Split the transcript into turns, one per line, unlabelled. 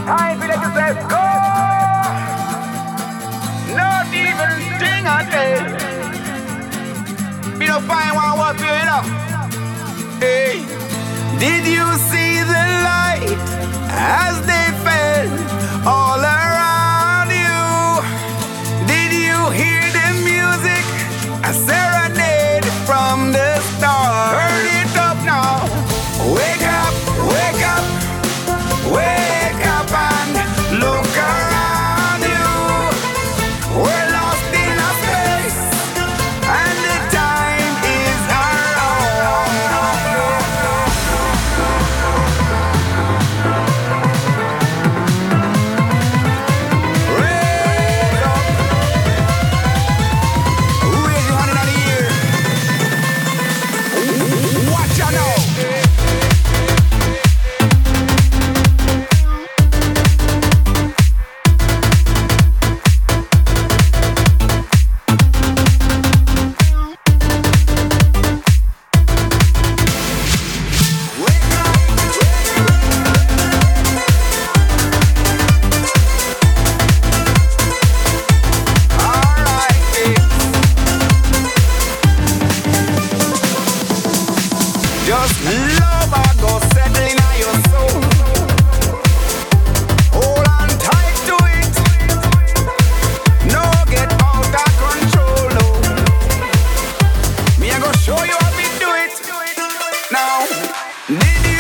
Time for them to say go. Not even thing I tell. Me no find one what you know. Hey, did you see the light as they fell all around you? Did you hear the music? A serenade from the stars. Turn it up now. Wake up, wake up, wake up and look around you. We're lost in a space and the time is our own. Raise up. Who is you hundred of the year? Watch out now. Just love and go settle in your soul. Hold on tight to it. No get out of control. No. Me I go show you how we do it. Now, did you